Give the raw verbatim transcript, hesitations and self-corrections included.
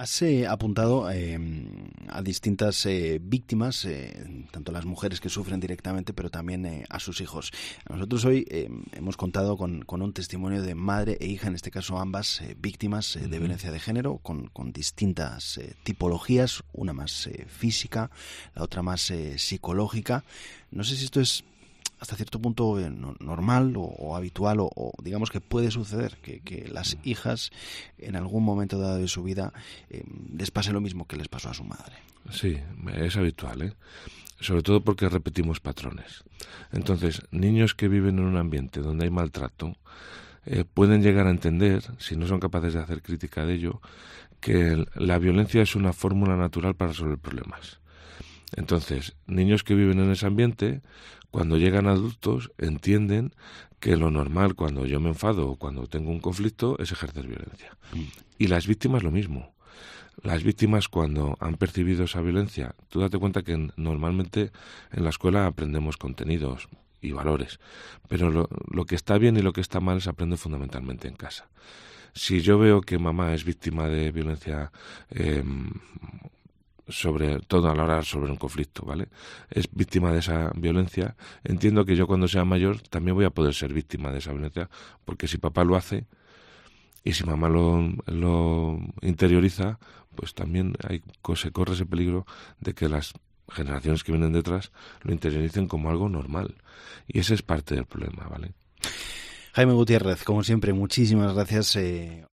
Has eh, apuntado eh, a distintas eh, víctimas, eh, tanto las mujeres que sufren directamente, pero también eh, a sus hijos. Nosotros hoy eh, hemos contado con, con un testimonio de madre e hija, en este caso ambas eh, víctimas eh, de Uh-huh. violencia de género, con, con distintas eh, tipologías, una más eh, física, la otra más eh, psicológica. No sé si esto es hasta cierto punto eh, no, normal o, o habitual o, o digamos que puede suceder que, que las hijas en algún momento dado de su vida eh, les pase lo mismo que les pasó a su madre. Sí, es habitual, ¿eh? Sobre todo porque repetimos patrones. Entonces, niños que viven en un ambiente donde hay maltrato eh, pueden llegar a entender, si no son capaces de hacer crítica de ello, que la violencia es una fórmula natural para resolver problemas. Entonces, niños que viven en ese ambiente, cuando llegan adultos, entienden que lo normal cuando yo me enfado o cuando tengo un conflicto es ejercer violencia. Mm. Y las víctimas lo mismo. Las víctimas cuando han percibido esa violencia, tú date cuenta que en, normalmente en la escuela aprendemos contenidos y valores, pero lo, lo que está bien y lo que está mal se aprende fundamentalmente en casa. Si yo veo que mamá es víctima de violencia, eh, sobre todo a la hora sobre un conflicto, ¿vale? Es víctima de esa violencia, entiendo que yo cuando sea mayor también voy a poder ser víctima de esa violencia, porque si papá lo hace y si mamá lo, lo interioriza, pues también hay, se corre ese peligro de que las generaciones que vienen detrás lo interioricen como algo normal. Y ese es parte del problema, ¿vale? Jaime Gutiérrez, como siempre, muchísimas gracias. Eh...